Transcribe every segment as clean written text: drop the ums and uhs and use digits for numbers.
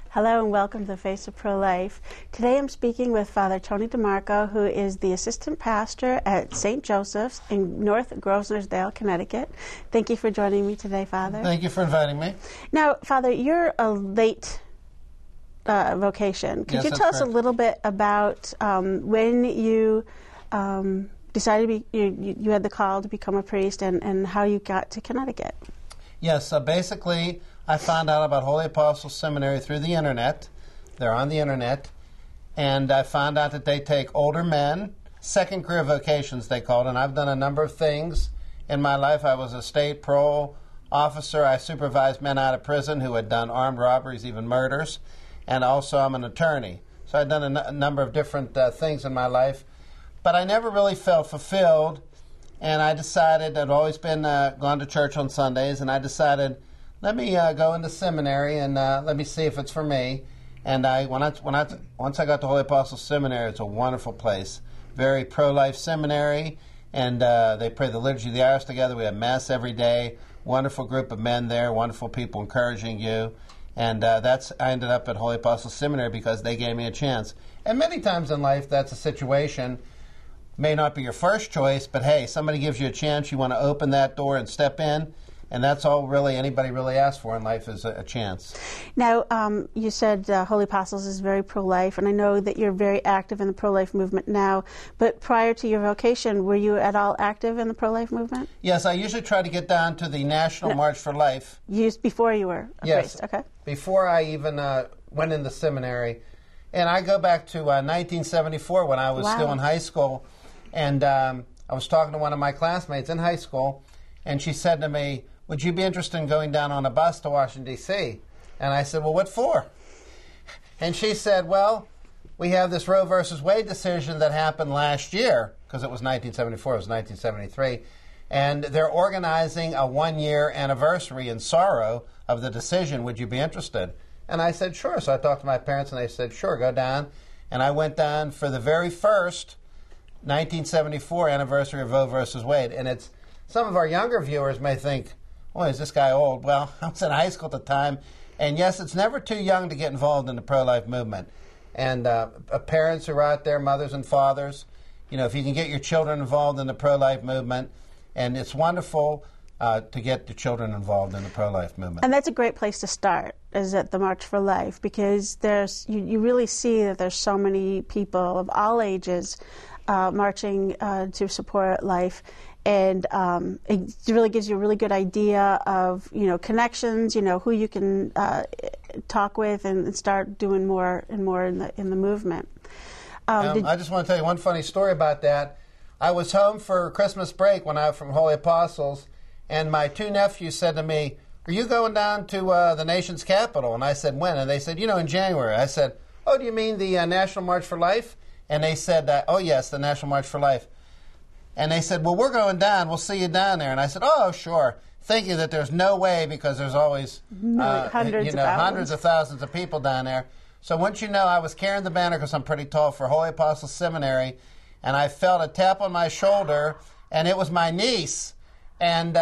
Hello and welcome to the Face of Pro-Life. Today I'm speaking with Father Tony DeMarco, who is the assistant pastor at St. Joseph's in North Grosvenor's-Dale, Connecticut. Thank you for joining me today, Father. Thank you for inviting me. Now, Father, you're a late vocation. Could you tell us a little bit about when you decided you had the call to become a priest and how you got to Connecticut? Yes, basically I found out about Holy Apostles Seminary through the Internet. They're on the Internet. And I found out that they take older men, second career vocations they call it, and I've done a number of things in my life. I was a state parole officer. I supervised men out of prison who had done armed robberies, even murders. And also I'm an attorney. So I've done a number of different things in my life. But I never really felt fulfilled. And I decided, I'd always been gone to church on Sundays, and I decided, let me go into seminary and let me see if it's for me. And once I got to Holy Apostles Seminary, it's a wonderful place. Very pro-life seminary, and they pray the Liturgy of the Hours together. We have Mass every day. Wonderful group of men there, wonderful people encouraging you. And I ended up at Holy Apostles Seminary because they gave me a chance. And many times in life, that's a situation. May not be your first choice, but hey, somebody gives you a chance, you want to open that door and step in, and that's all really anybody really asks for in life is a chance. Now, you said Holy Apostles is very pro-life, and I know that you're very active in the pro-life movement now, but prior to your vocation, were you at all active in the pro-life movement? Yes, I usually try to get down to the National March for Life. Before you were a priest, okay. Before I even went into seminary. And I go back to 1974 when I was still in high school. And I was talking to one of my classmates in high school, and she said to me, would you be interested in going down on a bus to Washington, D.C.? And I said, well, what for? And she said, well, we have this Roe versus Wade decision that happened last year, because it was 1974, it was 1973, and they're organizing a one-year anniversary in sorrow of the decision. Would you be interested? And I said, sure. So I talked to my parents, and they said, sure, go down. And I went down for the very first 1974 anniversary of Roe versus Wade. And it's some of our younger viewers may think, oh, is this guy old? Well, I was in high school at the time. And yes, it's never too young to get involved in the pro-life movement. And parents who are out there, mothers and fathers, if you can get your children involved in the pro-life movement, and it's wonderful to get the children involved in the pro-life movement. And that's a great place to start, is at the March for Life, because you really see that there's so many people of all ages marching to support life, and it really gives you a really good idea of connections, who you can talk with, and start doing more and more in the movement. I just want to tell you one funny story about that. I was home for Christmas break when I was from Holy Apostles, and my two nephews said to me, "Are you going down to the nation's capital?" And I said, "When?" And they said, "In January." I said, "Oh, do you mean the National March for Life?" And they said, "Oh, yes, the National March for Life." And they said, "Well, we're going down. We'll see you down there." And I said, "Oh, sure," thinking that there's no way because there's always hundreds of thousands of people down there. So once I was carrying the banner because I'm pretty tall for Holy Apostles Seminary, and I felt a tap on my shoulder, and it was my niece. And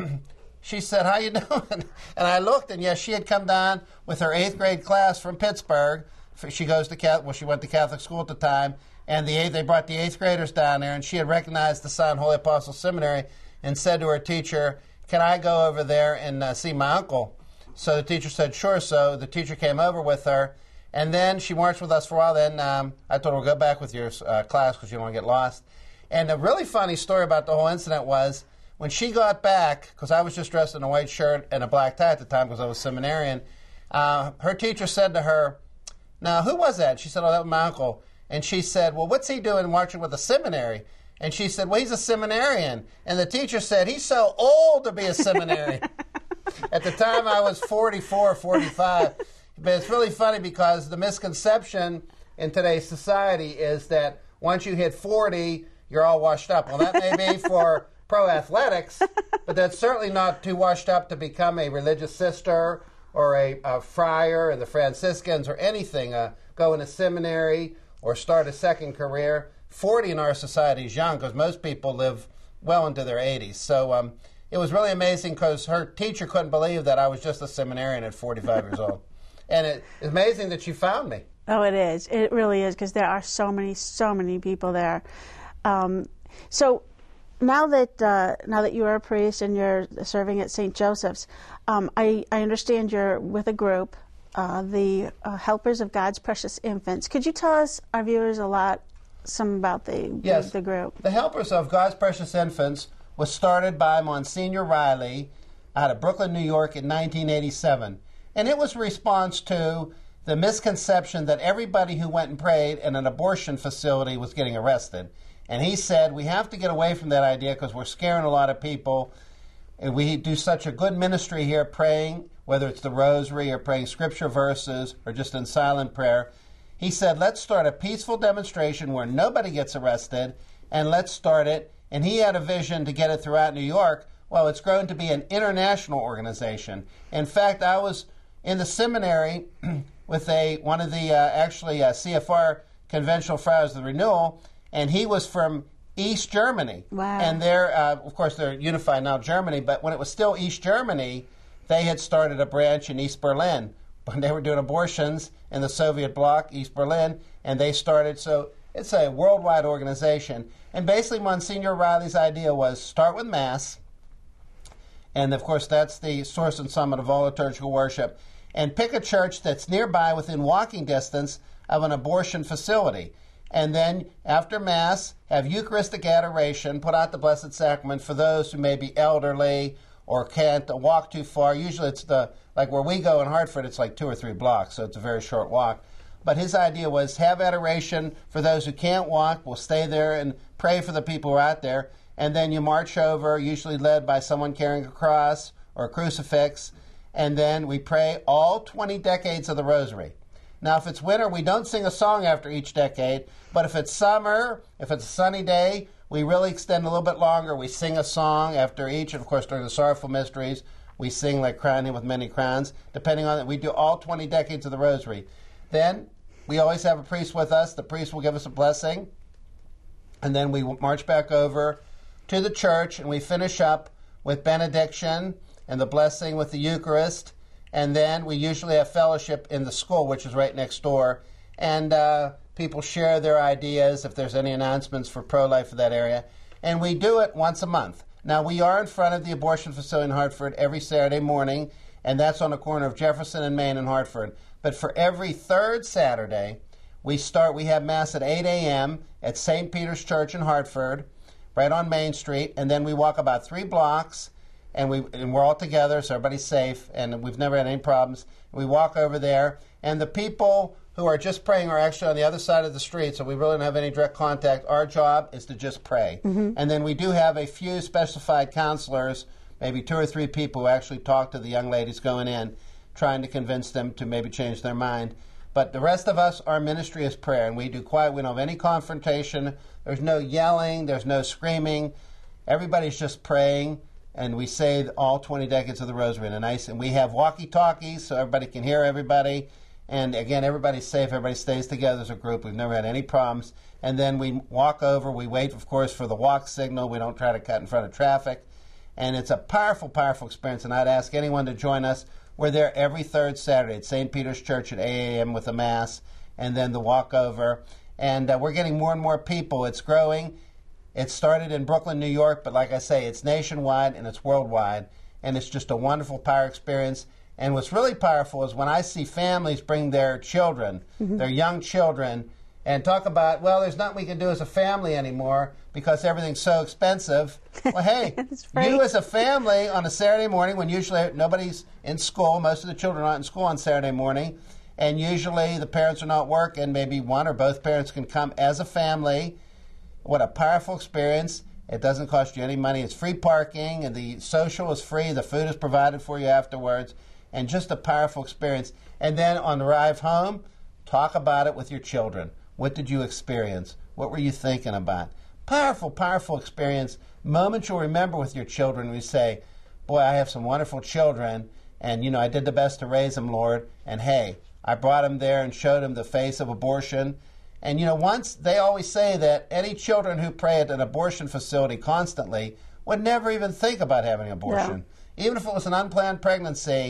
she said, "How you doing?" And I looked, and yes, she had come down with her 8th grade class from Pittsburgh. She went to Catholic school at the time, and they brought the 8th graders down there, and she had recognized the sign Holy Apostles Seminary and said to her teacher, "Can I go over there and see my uncle?" So the teacher said, "Sure." So the teacher came over with her, and then she marched with us for a while. Then I told her, "Go back with your class because you don't want to get lost." And a really funny story about the whole incident was when she got back, because I was just dressed in a white shirt and a black tie at the time because I was seminarian, her teacher said to her, "Now, who was that?" She said, "Oh, that was my uncle." And she said, "Well, what's he doing marching with a seminary?" And she said, "Well, he's a seminarian." And the teacher said, "He's so old to be a seminarian." At the time, I was 44, 45. But it's really funny because the misconception in today's society is that once you hit 40, you're all washed up. Well, that may be for pro athletics, but that's certainly not too washed up to become a religious sister or a friar in the Franciscans or anything, go in a seminary or start a second career. 40 in our society is young because most people live well into their 80s. So it was really amazing because her teacher couldn't believe that I was just a seminarian at 45 years old. And it's amazing that you found me. Oh, it is. It really is, because there are so many people there. So now that you are a priest and you're serving at St. Joseph's, I understand you're with a group, the Helpers of God's Precious Infants. Could you tell us, our viewers, some about the group? The Helpers of God's Precious Infants was started by Monsignor Riley out of Brooklyn, New York in 1987. And it was a response to the misconception that everybody who went and prayed in an abortion facility was getting arrested. And he said, we have to get away from that idea because we're scaring a lot of people. And we do such a good ministry here praying, whether it's the rosary or praying scripture verses or just in silent prayer. He said, let's start a peaceful demonstration where nobody gets arrested, and let's start it. And he had a vision to get it throughout New York. Well, it's grown to be an international organization. In fact, I was in the seminary with one of the CFR Conventional Friars of the Renewal, and he was from East Germany. Wow. And they're, of course, they're unified now, Germany, but when it was still East Germany, they had started a branch in East Berlin. When they were doing abortions in the Soviet bloc, East Berlin, and they started, so it's a worldwide organization. And basically, Monsignor Riley's idea was start with Mass, and of course, that's the source and summit of all liturgical worship, and pick a church that's nearby within walking distance of an abortion facility. And then, after Mass, have Eucharistic adoration, put out the Blessed Sacrament for those who may be elderly or can't walk too far. Usually it's like where we go in Hartford, it's like 2 or 3 blocks, so it's a very short walk. But his idea was have adoration for those who can't walk. We'll stay there and pray for the people who are out there. And then you march over, usually led by someone carrying a cross or a crucifix. And then we pray all 20 decades of the Rosary. Now, if it's winter, we don't sing a song after each decade. But if it's summer, if it's a sunny day, we really extend a little bit longer. We sing a song after each. And, of course, during the Sorrowful Mysteries, we sing like Crown Him with Many Crowns. Depending on it, we do all 20 decades of the Rosary. Then we always have a priest with us. The priest will give us a blessing. And then we march back over to the church, and we finish up with benediction and the blessing with the Eucharist. And then we usually have fellowship in the school, which is right next door. And people share their ideas if there's any announcements for pro-life for that area. And we do it once a month. Now, we are in front of the abortion facility in Hartford every Saturday morning, and that's on the corner of Jefferson and Main in Hartford. But for every third Saturday, we have Mass at 8 a.m. at St. Peter's Church in Hartford, right on Main Street, and then we walk about 3 blocks, and we're all together, so everybody's safe, and we've never had any problems. We walk over there, and the people who are just praying are actually on the other side of the street, so we really don't have any direct contact. Our job is to just pray. Mm-hmm. And then we do have a few specified counselors, maybe 2 or 3 people who actually talk to the young ladies going in, trying to convince them to maybe change their mind. But the rest of us, our ministry is prayer, and we do quiet. We don't have any confrontation. There's no yelling. There's no screaming. Everybody's just praying, and we say all 20 decades of the Rosary and we have walkie-talkies so everybody can hear everybody. And again, everybody's safe. Everybody stays together as a group. We've never had any problems. And then we walk over. We wait, of course, for the walk signal. We don't try to cut in front of traffic. And it's a powerful, powerful experience. And I'd ask anyone to join us. We're there every third Saturday at St. Peter's Church at 8 a.m. with the Mass and then the walkover. And we're getting more and more people. It's growing. It started in Brooklyn, New York, but like I say, it's nationwide and it's worldwide. And it's just a wonderful power experience. And what's really powerful is when I see families bring their children, mm-hmm. their young children, and talk about, well, there's nothing we can do as a family anymore because everything's so expensive. Well, hey, you as a family on a Saturday morning when usually nobody's in school, most of the children are not in school on Saturday morning, and usually the parents are not working, maybe one or both parents can come as a family. What a powerful experience. It doesn't cost you any money. It's free parking, and the social is free. The food is provided for you afterwards. And just a powerful experience. And then on the drive home, talk about it with your children. What did you experience? What were you thinking about? Powerful, powerful experience. Moments you'll remember with your children when you say, boy, I have some wonderful children, and, I did the best to raise them, Lord. And, hey, I brought them there and showed them the face of abortion. And, once they always say that any children who pray at an abortion facility constantly would never even think about having an abortion. Yeah. Even if it was an unplanned pregnancy,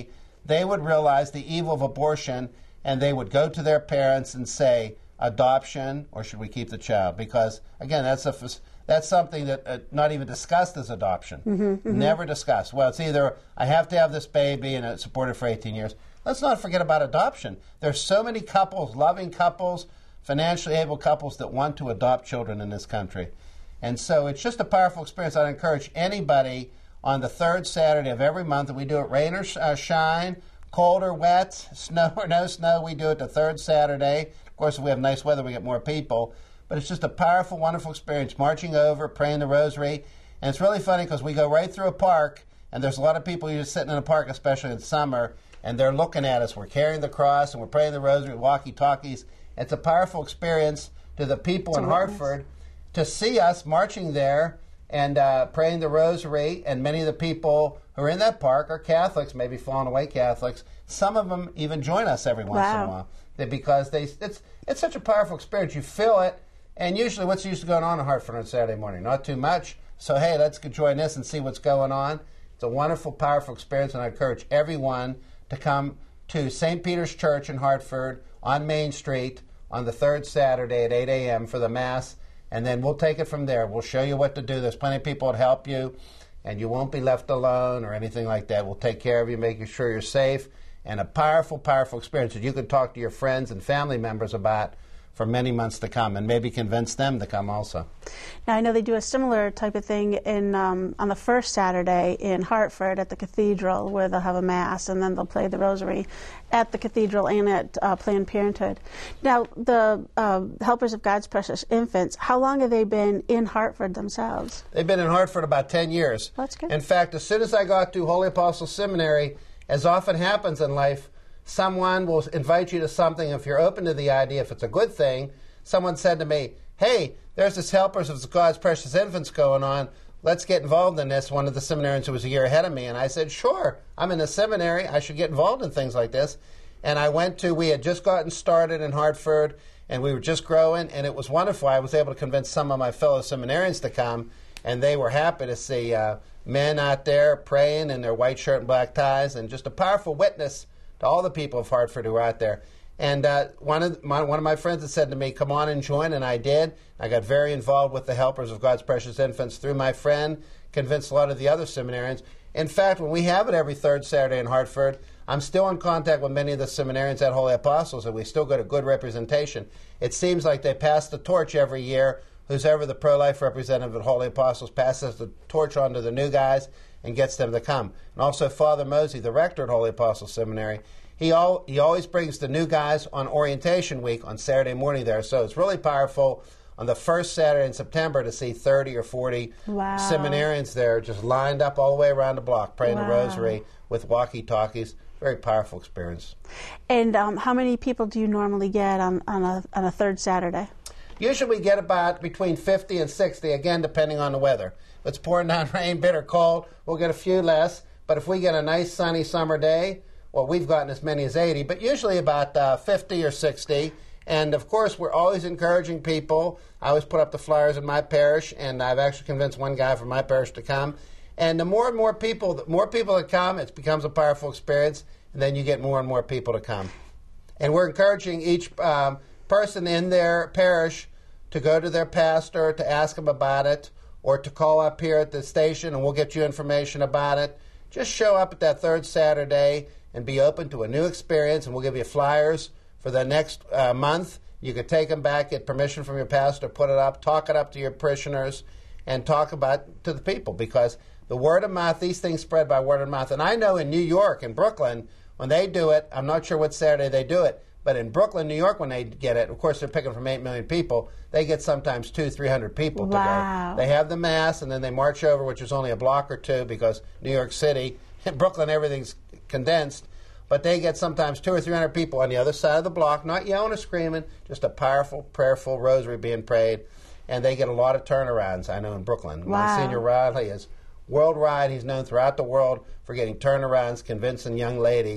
they would realize the evil of abortion, and they would go to their parents and say, adoption, or should we keep the child? Because, again, that's something that not even discussed as adoption. Never discussed. Well, it's either I have to have this baby and it's supported for 18 years. Let's not forget about adoption. There's so many couples, loving couples, financially able couples that want to adopt children in this country. And so it's just a powerful experience. I'd encourage anybody on the third Saturday of every month, and we do it rain or shine, cold or wet, snow or no snow, we do it the third Saturday. Of course, if we have nice weather, we get more people. But it's just a powerful, wonderful experience, marching over, praying the rosary. And it's really funny because we go right through a park, and there's a lot of people just sitting in a park, especially in summer, and they're looking at us. We're carrying the cross, and we're praying the rosary, walkie-talkies. It's a powerful experience to the people in Hartford to see us marching there and praying the rosary. And many of the people who are in that park are Catholics, maybe fallen away Catholics. Some of them even join us every once in a while because it's such a powerful experience. You feel it. And usually what's used to going on in Hartford on Saturday morning? Not too much. So, hey, let's join this and see what's going on. It's a wonderful, powerful experience, and I encourage everyone to come to St. Peter's Church in Hartford on Main Street on the third Saturday at 8 a.m. for the Mass, and then we'll take it from there. We'll show you what to do. There's plenty of people that help you, and you won't be left alone or anything like that. We'll take care of you, making sure you're safe, and a powerful, powerful experience that you can talk to your friends and family members about for many months to come, and maybe convince them to come also. Now, I know they do a similar type of thing in on the first Saturday in Hartford at the cathedral, where they'll have a Mass, and then they'll play the rosary at the cathedral and at Planned Parenthood. Now, the Helpers of God's Precious Infants, how long have they been in Hartford themselves? They've been in Hartford about 10 years. That's good. In fact, as soon as I got to Holy Apostle Seminary, as often happens in life, someone will invite you to something if you're open to the idea, if it's a good thing. Someone said to me, hey, there's this Helpers of God's Precious Infants going on. Let's get involved in this. One of the seminarians who was a year ahead of me. And I said, sure, I'm in a seminary. I should get involved in things like this. And I we had just gotten started in Hartford, and we were just growing, and it was wonderful. I was able to convince some of my fellow seminarians to come, and they were happy to see men out there praying in their white shirt and black ties, and just a powerful witness to all the people of Hartford who are out there. And one of my friends had said to me, come on and join, and I did. I got very involved with the Helpers of God's Precious Infants through my friend, convinced a lot of the other seminarians. In fact, when we have it every third Saturday in Hartford, I'm still in contact with many of the seminarians at Holy Apostles, and we still get a good representation. It seems like they pass the torch every year. Who's ever the pro-life representative at Holy Apostles passes the torch on to the new guys and gets them to come. And also Father Mosey, the rector at Holy Apostles Seminary, he always brings the new guys on orientation week on Saturday morning there. So it's really powerful on the first Saturday in September to see 30 or 40 seminarians there just lined up all the way around the block praying the rosary with walkie-talkies. Very powerful experience. And how many people do you normally get on a third Saturday? Usually we get about between 50 and 60, again, depending on the weather. If it's pouring down rain, bitter cold, we'll get a few less. But if we get a nice sunny summer day, well, we've gotten as many as 80, but usually about 50 or 60. And, of course, we're always encouraging people. I always put up the flyers in my parish, and I've actually convinced one guy from my parish to come. And the more and more people that come, it becomes a powerful experience, and then you get more and more people to come. And we're encouraging each person in their parish to go to their pastor to ask them about it, or to call up here at the station and we'll get you information about it. Just show up at that third Saturday and be open to a new experience, and we'll give you flyers for the next month. You could take them back, get permission from your pastor, put it up, talk it up to your parishioners, and talk about it to the people, because the word of mouth, these things spread by word of mouth. And I know in New York and Brooklyn, when they do it, I'm not sure what Saturday they do it, but in Brooklyn, New York, when they get it, of course, they're picking from 8 million people, they get sometimes 200-300 people to go. They have the Mass, and then they march over, which is only a block or two, because New York City, in Brooklyn, everything's condensed, but they get sometimes 200 or 300 people on the other side of the block, not yelling or screaming, just a powerful, prayerful rosary being prayed, and they get a lot of turnarounds, I know, in Brooklyn. Monsignor Riley is worldwide. He's known throughout the world for getting turnarounds, convincing young ladies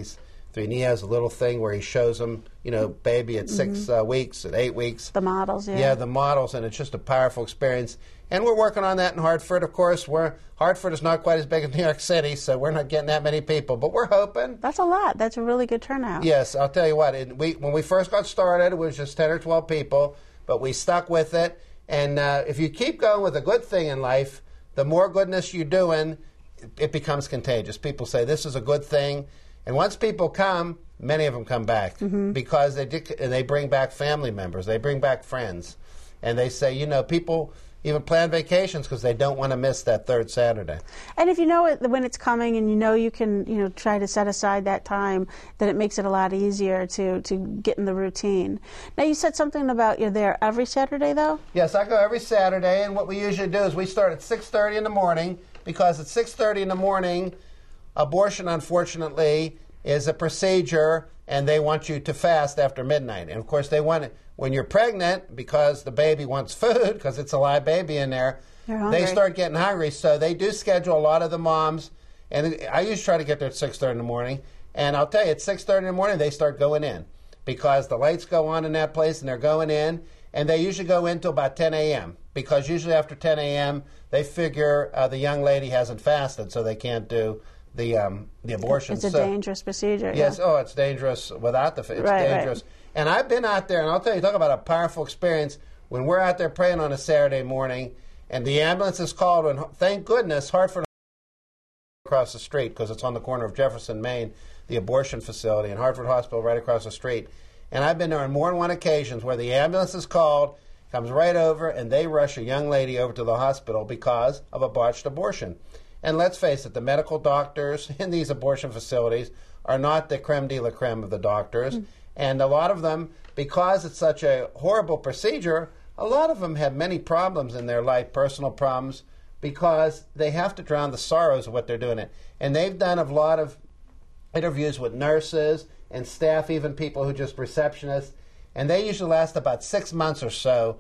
And he has a little thing where he shows them, baby at 6 weeks, at 8 weeks. The models, yeah. Yeah, the models, and it's just a powerful experience. And we're working on that in Hartford, of course. Hartford is not quite as big as New York City, so we're not getting that many people, but we're hoping. That's a lot. That's a really good turnout. Yes, I'll tell you what. When we first got started, it was just 10 or 12 people, but we stuck with it. And if you keep going with a good thing in life, the more goodness you're doing, it becomes contagious. People say, this is a good thing. And once people come, many of them come back because they bring back family members. They bring back friends. And they say, people even plan vacations because they don't want to miss that third Saturday. And if you know it when it's coming, and you can try to set aside that time, then it makes it a lot easier to get in the routine. Now, you said something about you're there every Saturday, though? Yes, I go every Saturday, and what we usually do is we start at 6:30 in the morning, because at 6:30 in the morning, abortion, unfortunately, is a procedure, and they want you to fast after midnight. And, of course, they want it when you're pregnant, because the baby wants food, because it's a live baby in there. They start getting hungry. So they do schedule a lot of the moms. And I usually try to get there at 6:30 in the morning. And I'll tell you, at 6:30 in the morning, they start going in, because the lights go on in that place, and they're going in. And they usually go in till about 10 a.m., because usually after 10 a.m., they figure the young lady hasn't fasted, so they can't do the abortion. It's a dangerous procedure. Yes, it's dangerous without the. It's dangerous. Right. And I've been out there, and I'll tell you, talk about a powerful experience when we're out there praying on a Saturday morning, and the ambulance is called, and thank goodness Hartford across the street, because it's on the corner of Jefferson, Maine, the abortion facility, and Hartford Hospital right across the street. And I've been there on more than one occasions where the ambulance is called, comes right over, and they rush a young lady over to the hospital because of a botched abortion. And let's face it, the medical doctors in these abortion facilities are not the creme de la creme of the doctors. And a lot of them, because it's such a horrible procedure, a lot of them have many problems in their life, personal problems, because they have to drown the sorrows of what they're doing it. And they've done a lot of interviews with nurses and staff, even people who just receptionists, and they usually last about 6 months or so,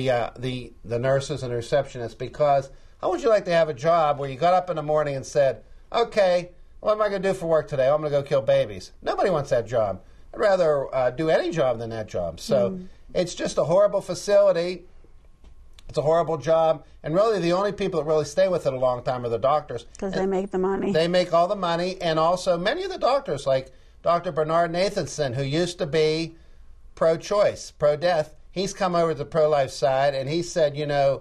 the nurses and receptionists, because how would you like to have a job where you got up in the morning and said, okay, what am I going to do for work today? I'm going to go kill babies. Nobody wants that job. I'd rather do any job than that job. So it's just a horrible facility. It's a horrible job. And really the only people that really stay with it a long time are the doctors. Because they make the money. They make all the money. And also many of the doctors, like Dr. Bernard Nathanson, who used to be pro-choice, pro-death, he's come over to the pro-life side, and he said,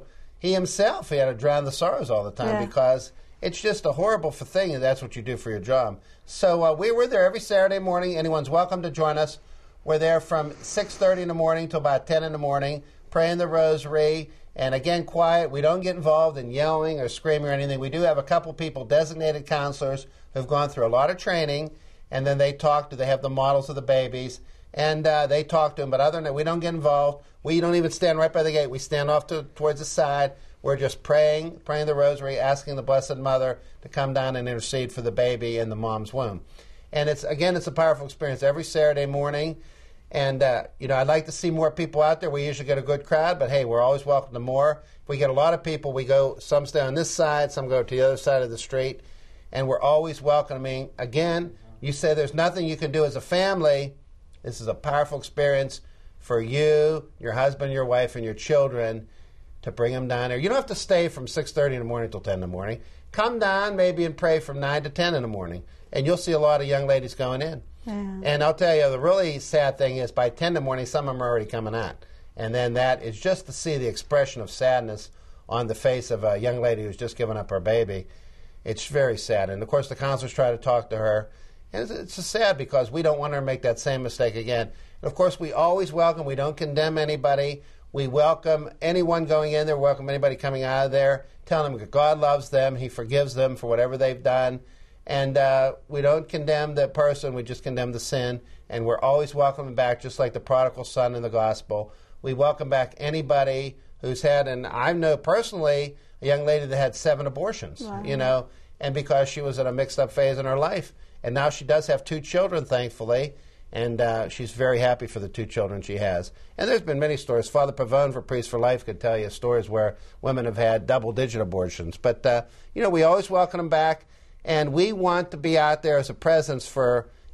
he himself, he had to drown the sorrows all the time because it's just a horrible thing, and that's what you do for your job. So we're there every Saturday morning. Anyone's welcome to join us. We're there from 6:30 in the morning till about 10 in the morning, praying the rosary, and again, quiet. We don't get involved in yelling or screaming or anything. We do have a couple people, designated counselors, who've gone through a lot of training, and then they have the models of the babies, and they talk to them. But other than that, we don't get involved. We don't even stand right by the gate. We stand off towards the side. We're just praying the rosary, asking the Blessed Mother to come down and intercede for the baby in the mom's womb. And it's a powerful experience every Saturday morning. And, I'd like to see more people out there. We usually get a good crowd, but, hey, we're always welcome to more. If we get a lot of people, some stay on this side, some go to the other side of the street, and we're always welcoming. Again, you say there's nothing you can do as a family. This is a powerful experience for you, your husband, your wife, and your children to bring them down there. You don't have to stay from 6:30 in the morning till 10 in the morning. Come down maybe and pray from 9 to 10 in the morning, and you'll see a lot of young ladies going in. Yeah. And I'll tell you, the really sad thing is by 10 in the morning, some of them are already coming out. And then that is just to see the expression of sadness on the face of a young lady who's just given up her baby. It's very sad. And, of course, the counselors try to talk to her. And it's just sad because we don't want her to make that same mistake again. And, of course, we always welcome. We don't condemn anybody. We welcome anyone going in there, welcome anybody coming out of there, tell them that God loves them, He forgives them for whatever they've done. And we don't condemn the person, we just condemn the sin. And we're always welcoming back, just like the prodigal son in the gospel. We welcome back anybody who's had, and I know personally a young lady that had 7 abortions, wow. And because she was in a mixed-up phase in her life. And now she does have 2 children, thankfully. And she's very happy for the 2 children she has. And there's been many stories. Father Pavone for Priests for Life could tell you stories where women have had double-digit abortions. But, we always welcome them back. And we want to be out there as a presence for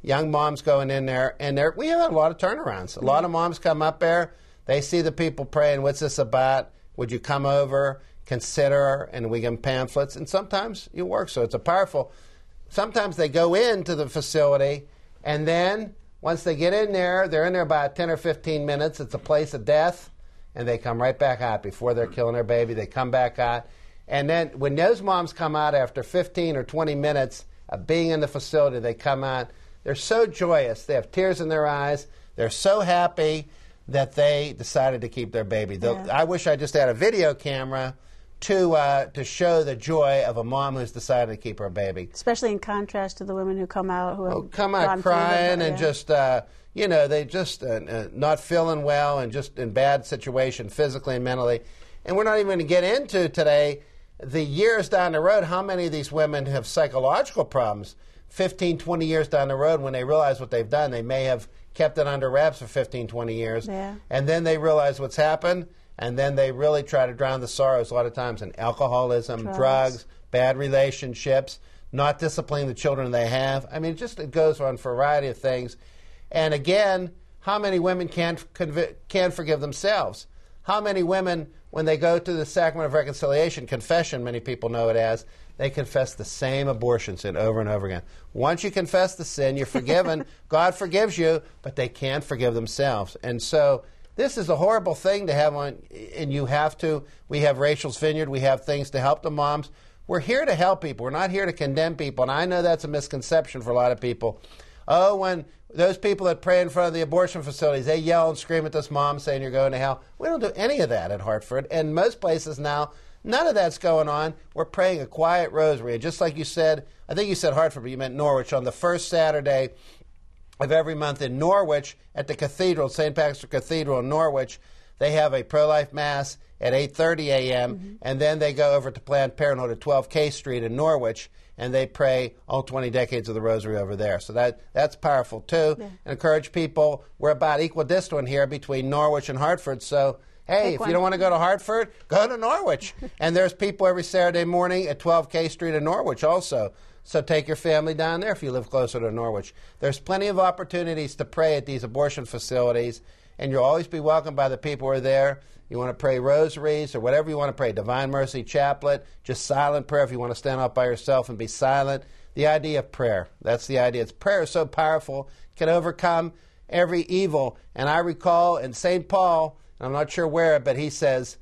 young moms going in there, and we have a lot of turnarounds. A lot of moms come up there, they see the people praying, what's this about? Would you come over, consider, and we give them pamphlets, and sometimes it works. So it's a powerful, sometimes they go into the facility, and then once they get in there, they're in there about 10 or 15 minutes. It's a place of death, and they come right back out. Before they're killing their baby, they come back out. And then when those moms come out after 15 or 20 minutes of being in the facility, they come out, they're so joyous. They have tears in their eyes. They're so happy that they decided to keep their baby. Yeah. I wish I just had a video camera to show the joy of a mom who's decided to keep her baby. Especially in contrast to the women who come out crying and just they just not feeling well and just in bad situation physically and mentally. And we're not even going to get into today the years down the road how many of these women have psychological problems. 15, 20 years down the road, when they realize what they've done, they may have kept it under wraps for 15, 20 years. Yeah. And then they realize what's happened. And then they really try to drown the sorrows a lot of times in alcoholism, drugs, bad relationships, not disciplining the children they have. I mean, it goes on for a variety of things. And again, how many women can't forgive themselves? How many women, when they go to the sacrament of reconciliation, confession, many people know it as, they confess the same abortion sin over and over again. Once you confess the sin, you're forgiven. God forgives you, but they can't forgive themselves. And so this is a horrible thing to have on, and you have to. We have Rachel's Vineyard. We have things to help the moms. We're here to help people. We're not here to condemn people, and I know that's a misconception for a lot of people. Oh, when those people that pray in front of the abortion facilities, they yell and scream at this mom saying you're going to hell. We don't do any of that at Hartford, and most places now, none of that's going on. We're praying a quiet rosary, and just like you said, I think you said Hartford, but you meant Norwich, on the first Saturday of every month in Norwich at the cathedral, St. Patrick's Cathedral in Norwich. They have a pro-life mass at 8:30 a.m., and then they go over to Planned Parenthood at 12 K Street in Norwich, and they pray all 20 decades of the rosary over there. So that's powerful, too. Yeah. And encourage people. We're about equidistant here between Norwich and Hartford, so hey, if you don't want to go to Hartford, go to Norwich. And there's people every Saturday morning at 12 K Street in Norwich also. So take your family down there if you live closer to Norwich. There's plenty of opportunities to pray at these abortion facilities, and you'll always be welcomed by the people who are there. You want to pray rosaries or whatever you want to pray, Divine Mercy Chaplet, just silent prayer if you want to stand up by yourself and be silent. The idea of prayer, that's the idea. Prayer is so powerful, it can overcome every evil. And I recall in St. Paul, I'm not sure where, but he says,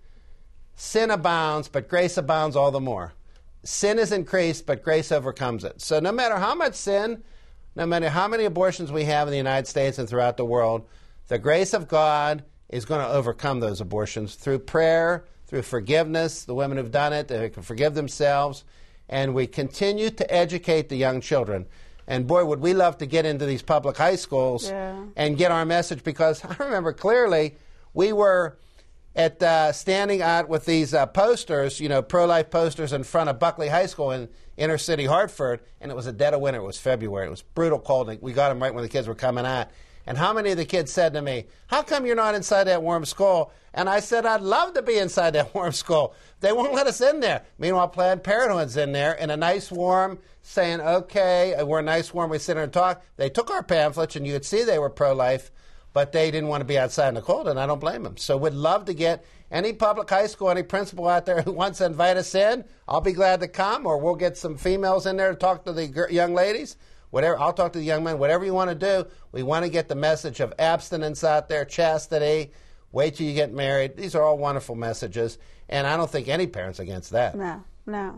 sin abounds, but grace abounds all the more. Sin is increased, but grace overcomes it. So no matter how much sin, no matter how many abortions we have in the United States and throughout the world, the grace of God is going to overcome those abortions through prayer, through forgiveness. The women who've done it, they can forgive themselves. And we continue to educate the young children. And boy, would we love to get into these public high schools and get our message, because I remember clearly we were at standing out with these posters, pro-life posters in front of Buckley High School in inner city Hartford, and it was a dead of winter. It was February. It was brutal cold. We got them right when the kids were coming out. And how many of the kids said to me, how come you're not inside that warm school? And I said, I'd love to be inside that warm school. They won't let us in there. Meanwhile, Planned Parenthood's in there in a nice warm, saying, okay, we're nice warm, we sit here and talk. They took our pamphlets, and you could see they were pro-life, but they didn't want to be outside in the cold, and I don't blame them. So we'd love to get any public high school, any principal out there who wants to invite us in. I'll be glad to come, or we'll get some females in there to talk to the young ladies. Whatever, I'll talk to the young men. Whatever you want to do, we want to get the message of abstinence out there, chastity, wait till you get married. These are all wonderful messages, and I don't think any parent's against that. No.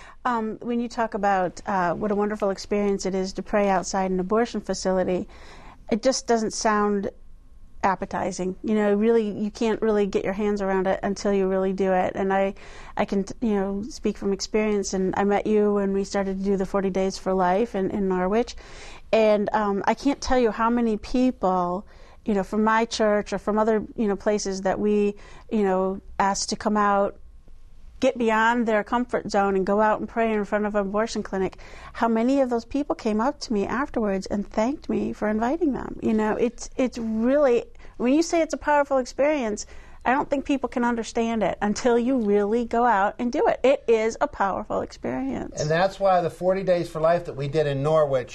When you talk about what a wonderful experience it is to pray outside an abortion facility, it just doesn't sound appetizing. Really, you can't really get your hands around it until you really do it. And I can, speak from experience. And I met you when we started to do the 40 Days for Life in Norwich. And I can't tell you how many people, from my church or from other, places that we, asked to come out, get beyond their comfort zone and go out and pray in front of an abortion clinic, how many of those people came up to me afterwards and thanked me for inviting them. It's really, when you say it's a powerful experience, I don't think people can understand it until you really go out and do it. It is a powerful experience. And that's why the 40 Days for Life that we did in Norwich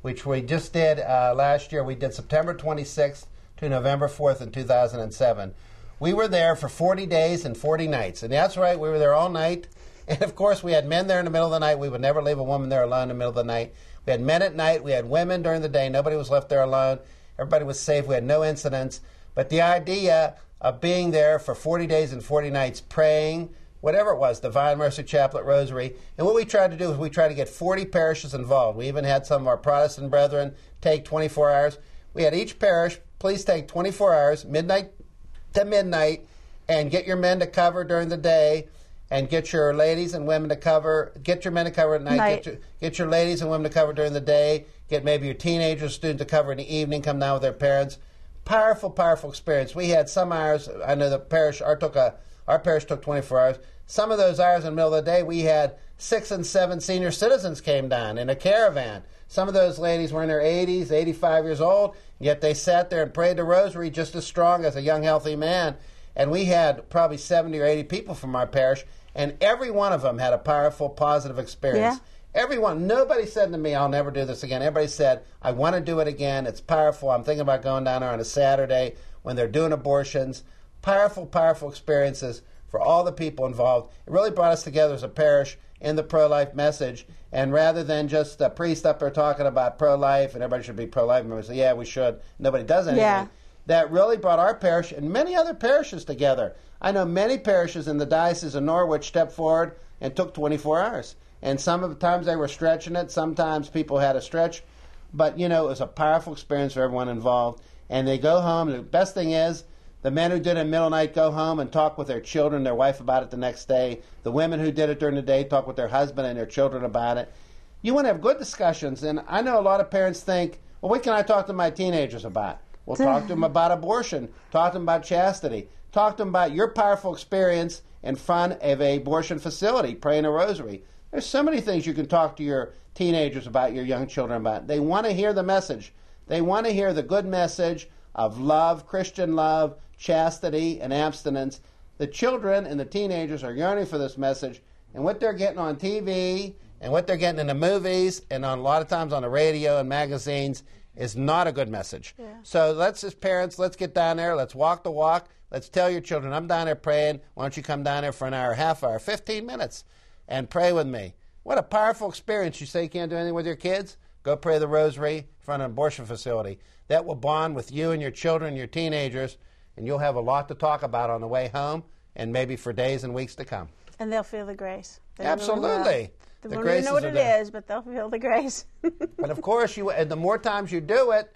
which we just did last year. We did September 26th to November 4th in 2007. We were there for 40 days and 40 nights. And that's right, we were there all night. And, of course, we had men there in the middle of the night. We would never leave a woman there alone in the middle of the night. We had men at night. We had women during the day. Nobody was left there alone. Everybody was safe. We had no incidents. But the idea of being there for 40 days and 40 nights, praying, whatever it was, Divine Mercy Chaplet, Rosary. And what we tried to do is we tried to get 40 parishes involved. We even had some of our Protestant brethren take 24 hours. We had each parish, please take 24 hours, midnight to midnight, and get your men to cover during the day, and get your ladies and women to cover, get your men to cover at night, get your ladies and women to cover during the day, get maybe your teenagers, students to cover in the evening, come down with their parents. Powerful, powerful experience. We had some hours, I know the parish, our parish took 24 hours. Some of those hours in the middle of the day, we had 6 and 7 senior citizens came down in a caravan. Some of those ladies were in their 80s, 85 years old, yet they sat there and prayed the rosary just as strong as a young, healthy man. And we had probably 70 or 80 people from our parish, and every one of them had a powerful, positive experience. Yeah. Everyone, nobody said to me, I'll never do this again. Everybody said, I want to do it again. It's powerful. I'm thinking about going down there on a Saturday when they're doing abortions. Powerful, powerful experiences for all the people involved. It really brought us together as a parish in the pro-life message. And rather than just a priest up there talking about pro-life and everybody should be pro-life, and we say, yeah, we should. Nobody does anything. Yeah. That really brought our parish and many other parishes together. I know many parishes in the Diocese of Norwich stepped forward and took 24 hours. And sometimes they were stretching it. Sometimes people had a stretch. But, you know, it was a powerful experience for everyone involved. And they go home. The best thing is the men who did it in the middle of the night go home and talk with their children, their wife about it the next day. The women who did it during the day talk with their husband and their children about it. You want to have good discussions. And I know a lot of parents think, well, what can I talk to my teenagers about? Well, talk to them about abortion. Talk to them about chastity. Talk to them about your powerful experience in front of an abortion facility, praying a rosary. There's so many things you can talk to your teenagers about, your young children about. They want to hear the message. They want to hear the good message of love, Christian love, chastity, and abstinence. The children and the teenagers are yearning for this message, and what they're getting on TV and what they're getting in the movies and on a lot of times on the radio and magazines is not a good message. Yeah. So let's, as parents, let's get down there. Let's walk the walk. Let's tell your children, I'm down there praying. Why don't you come down there for an hour, half hour, 15 minutes, and pray with me? What a powerful experience. You say you can't do anything with your kids? Go pray the rosary in front of an abortion facility. That will bond with you and your children, your teenagers, and you'll have a lot to talk about on the way home and maybe for days and weeks to come. And they'll feel the grace. Absolutely. They won't even know what it is, but they'll feel the grace. But of course, the more times you do it,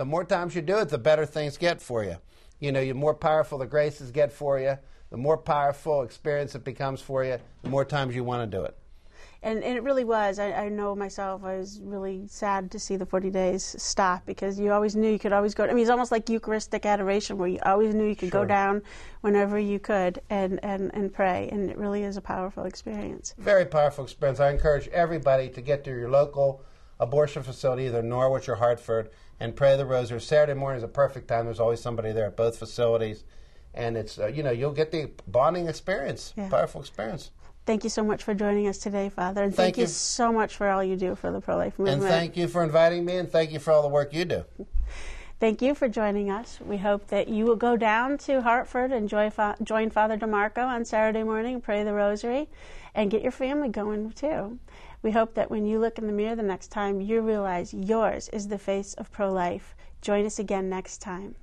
the better things get for you. You know, the more powerful the graces get for you, the more powerful experience it becomes for you, the more times you want to do it. And it really was. I know myself, I was really sad to see the 40 days stop because you always knew you could always go. I mean, it's almost like Eucharistic adoration where you always knew you could go down whenever you could and pray. And it really is a powerful experience. Very powerful experience. I encourage everybody to get to your local abortion facility, either Norwich or Hartford, and pray the rosary. Saturday morning is a perfect time. There's always somebody there at both facilities. And it's, you'll get the bonding experience, powerful experience. Thank you so much for joining us today, Father. And thank you so much for all you do for the pro-life movement. And thank you for inviting me, and thank you for all the work you do. Thank you for joining us. We hope that you will go down to Hartford and join Father DeMarco on Saturday morning, pray the rosary, and get your family going too. We hope that when you look in the mirror the next time, you realize yours is the face of pro-life. Join us again next time.